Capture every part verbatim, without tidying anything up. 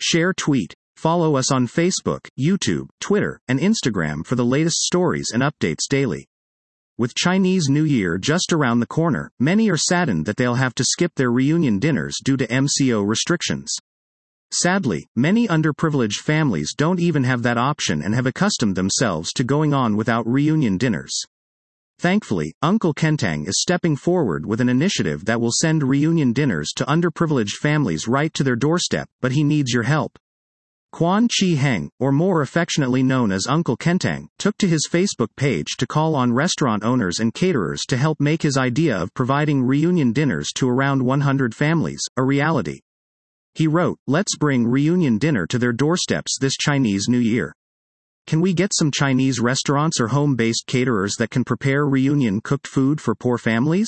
Share tweet. Follow us on Facebook, YouTube, Twitter, and Instagram for the latest stories and updates daily. With Chinese New Year just around the corner, many are saddened that they'll have to skip their reunion dinners due to M C O restrictions. Sadly, many underprivileged families don't even have that option and have accustomed themselves to going on without reunion dinners. Thankfully, Uncle Kentang is stepping forward with an initiative that will send reunion dinners to underprivileged families right to their doorstep, but he needs your help. Quan Chi Heng, or more affectionately known as Uncle Kentang, took to his Facebook page to call on restaurant owners and caterers to help make his idea of providing reunion dinners to around one hundred families a reality. He wrote, "Let's bring reunion dinner to their doorsteps this Chinese New Year. Can we get some Chinese restaurants or home-based caterers that can prepare reunion-cooked food for poor families?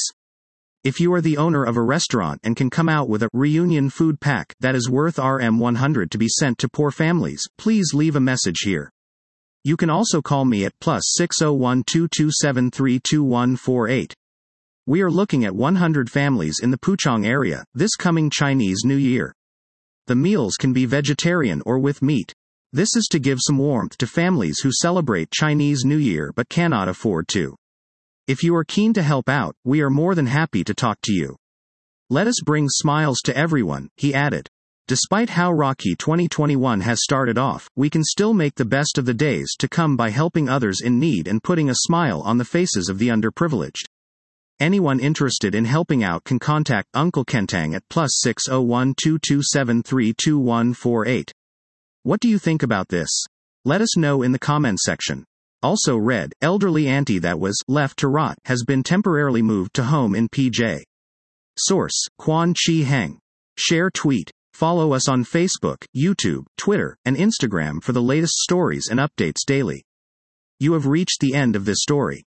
If you are the owner of a restaurant and can come out with a reunion food pack that is worth R M one hundred to be sent to poor families, please leave a message here. You can also call me at plus six oh one, two two seven, three two one four eight. We are looking at one hundred families in the Puchong area this coming Chinese New Year. The meals can be vegetarian or with meat. This is to give some warmth to families who celebrate Chinese New Year but cannot afford to. If you are keen to help out, we are more than happy to talk to you. Let us bring smiles to everyone," he added. Despite how rocky twenty twenty-one has started off, we can still make the best of the days to come by helping others in need and putting a smile on the faces of the underprivileged. Anyone interested in helping out can contact Uncle Kentang at plus six oh one, two two seven, three two one four eight. What do you think about this? Let us know in the comment section. Also read, elderly auntie that was left to rot has been temporarily moved to home in P J. Source, Quan Chi Heng. Share tweet. Follow us on Facebook, YouTube, Twitter, and Instagram for the latest stories and updates daily. You have reached the end of this story.